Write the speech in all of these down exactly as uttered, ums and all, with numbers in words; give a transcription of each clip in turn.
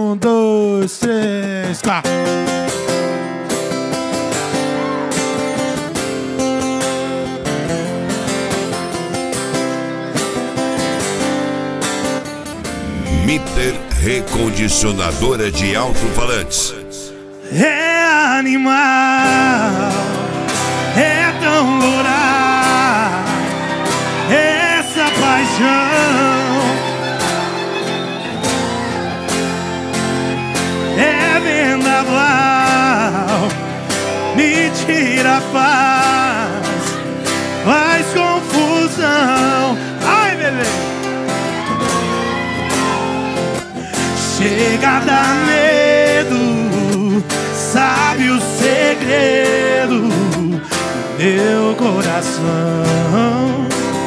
Um, dois, três, quatro. Mitter Recondicionadora de Alto-Falantes. É animal, é tão voraz essa paixão, é vendaval, me tira a paz, faz confusão. Ai, bebê, chega a dar medo, sabe o segredo do meu coração.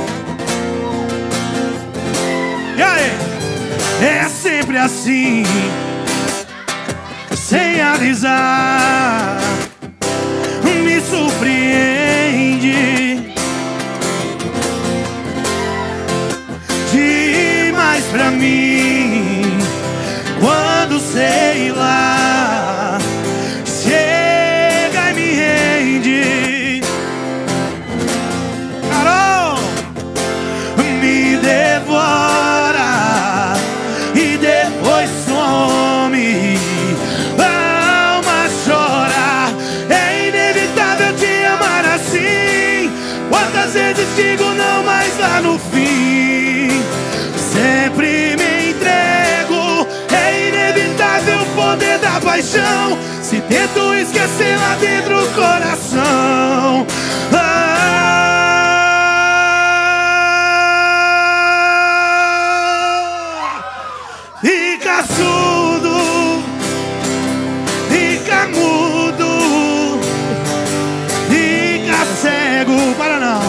E aí? É sempre assim, sem avisar, me surpreende demais pra mim. Quando sei lá, chega e me rende. Carol, me devora e depois some. Alma chora, é inevitável te amar assim. Quantas vezes digo não, mas lá no fim sempre me entrego. É inevitável o poder da paixão. Se tento esquecer lá dentro o coração, ah, fica surdo, fica mudo, fica cego. Para não.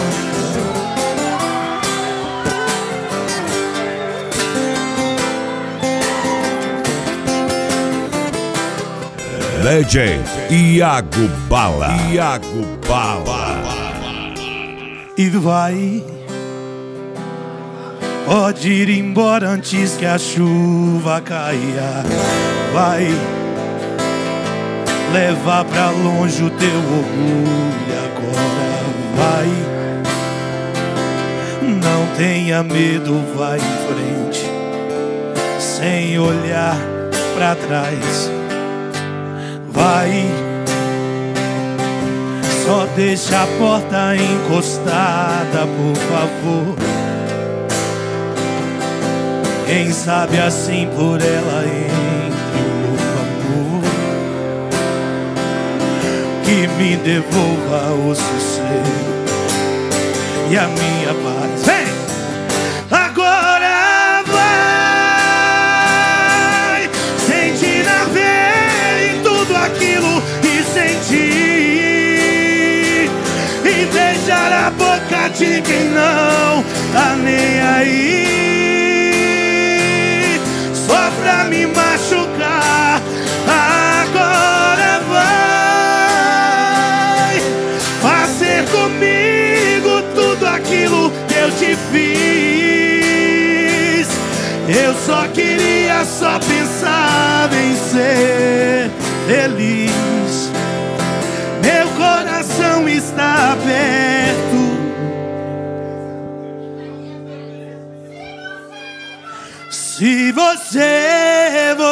Legend Iago Bala. Iago Bala. E vai, pode ir embora antes que a chuva caia. Vai levar pra longe o teu orgulho agora. Vai, não tenha medo, vai em frente, sem olhar pra trás. Vai, só deixa a porta encostada, por favor. Quem sabe assim por ela entre o amor, que me devolva o sossego e a minha paz. Vem! Agora vai, sente na veia tudo aquilo e sentir, e beijar a boca de quem não tá nem aí, só pra me machucar. Agora vai fazer comigo tudo aquilo que eu te fiz. Eu só queria, só pensava em ser feliz. Meu coração está aberto. Se você